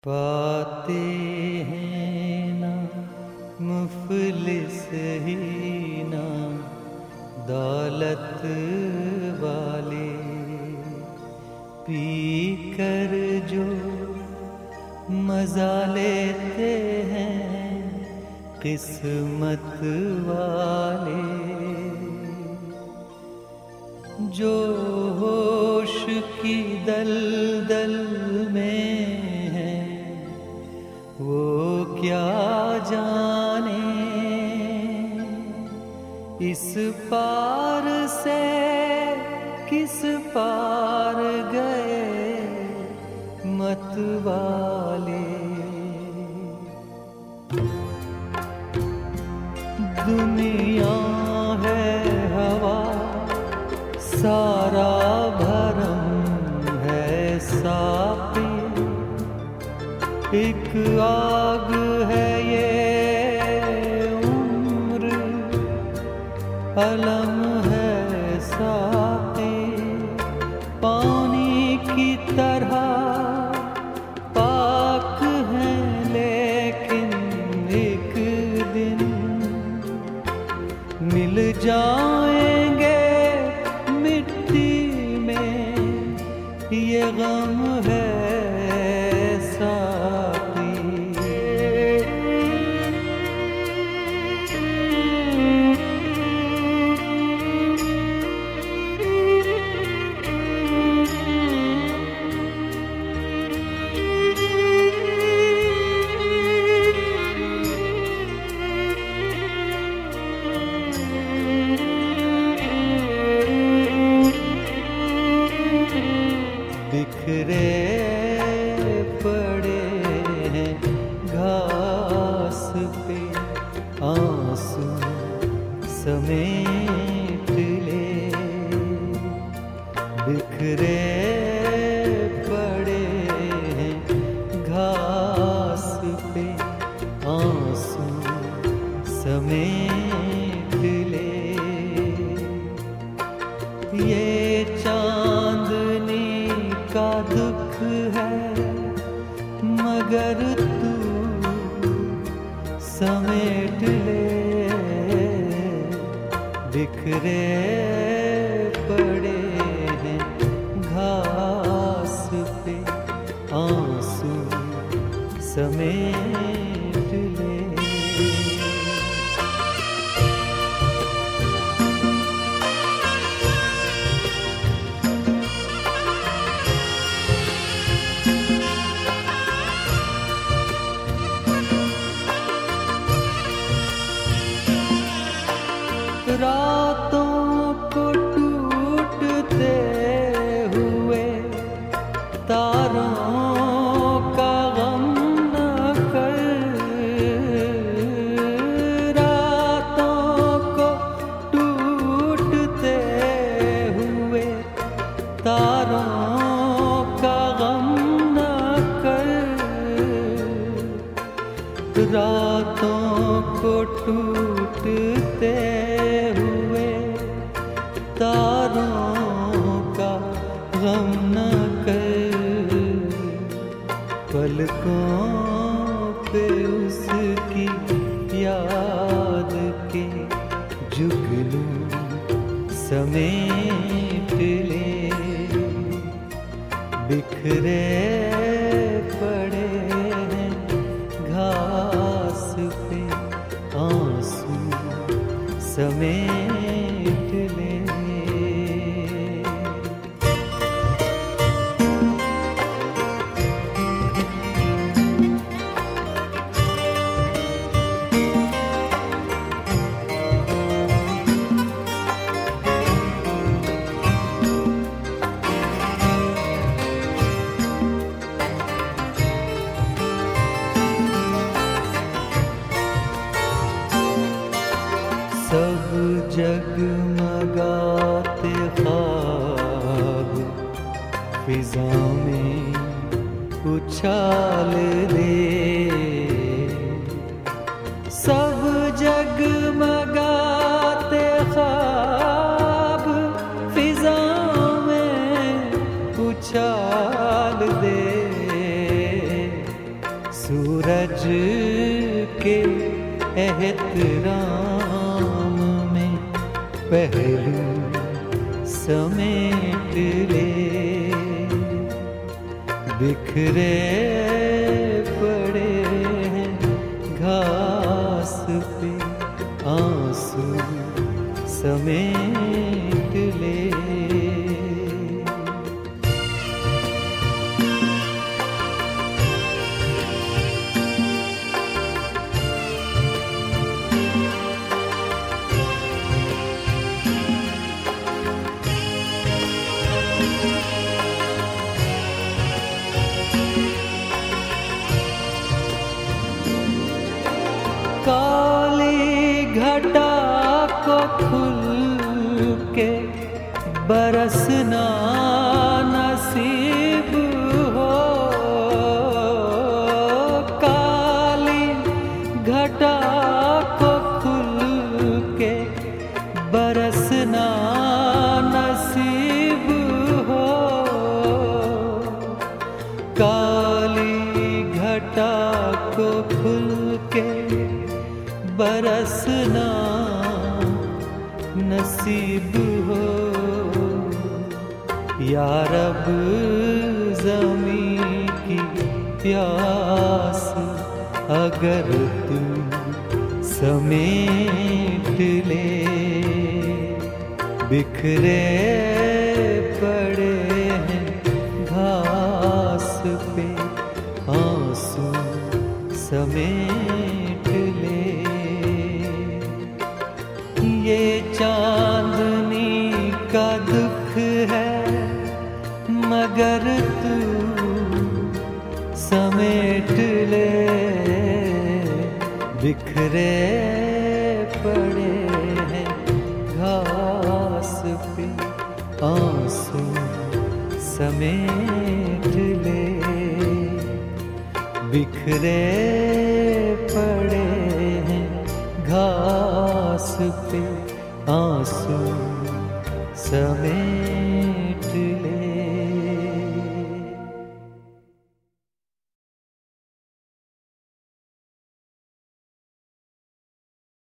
पाते हैं ना मुफलिस ही ना दौलत वाले, पी कर जो मजा लेते हैं किस्मत वाले। जो होश की दलदल में है वो क्या जाने, इस पार से किस पार गए मत वाले। दुनिया है हवा सारा भरम है सापी, एक आग है ये उम्र अलम है साथी। पानी की तरह पाक है लेकिन एक दिन मिल जाएंगे मिट्टी में, ये गम है साथी। बिखरे पड़े हैं घास पे आंसू समेट ले, बिखरे पड़े हैं घास पे आंसू समेट ले। ये चांदनी का दुख है मगर तू समेट ले, बिखरे पड़े हैं घास पे आंसू समेट ले। रातों को टूटते हुए तारों का गम न कर, रातों को टूटते हुए तारों का गम न कर, रातों को टूटते हुए तारों का गम न कर। पलकों पे उसकी याद के जुगनू समेट ले, बिखरे पड़े हैं घास पे आंसू समेट ले। सब जगमगाते ख्वाब फिजा में उछाल दे, सब जगमगाते ख्वाब फिजा में उछाल दे। सूरज के एहतराम में पहलू समेट ले, बिखरे पड़े हैं घास पे आंसू समेट ले। काली घटा को खुल के बरसना नसीब हो, काली घटा को खुल के बरसना नसीब हो, काली घटा को खुल के बरसना नसीब हो। या रब ज़मीं की प्यास अगर तू समेट ले, बिखरे पड़े हैं घास पे आंसू समेट ले। ये चांदनी का दुख है मगर तू समेट ले, बिखरे पड़े हैं घास पे आंसू समेट ले, बिखरे पड़े हैं घास पे आंसू समेट